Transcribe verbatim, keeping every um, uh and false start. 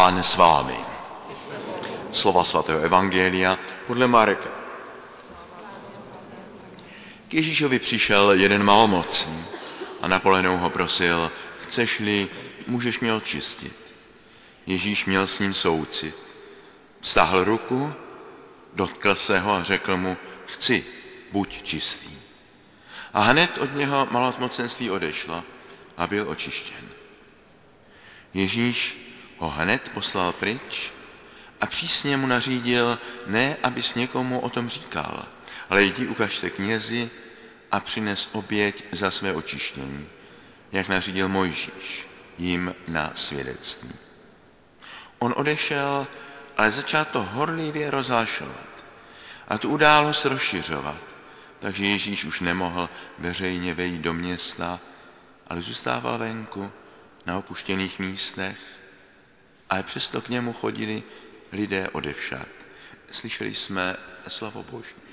Pán s vámi. Slova svatého evangelia podle Marka. K Ježíšovi přišel jeden malomocný a na kolenou ho prosil, chceš-li, můžeš mě očistit. Ježíš měl s ním soucit. Vztáhl ruku, dotkl se ho a řekl mu, chci, buď čistý. A hned od něho malomocenství odešlo a byl očištěn. Ježíš ho hned poslal pryč a přísně mu nařídil, ne, abys někomu o tom říkal, ale jdi ukažte knězi a přines oběť za své očištění, jak nařídil Mojžíš jim na svědectví. On odešel, ale začal to horlivě rozhlašovat a tu událost rozšiřovat, takže Ježíš už nemohl veřejně vejít do města, ale zůstával venku na opuštěných místech, ale přesto k němu chodili lidé odevšad. Slyšeli jsme slovo Boží.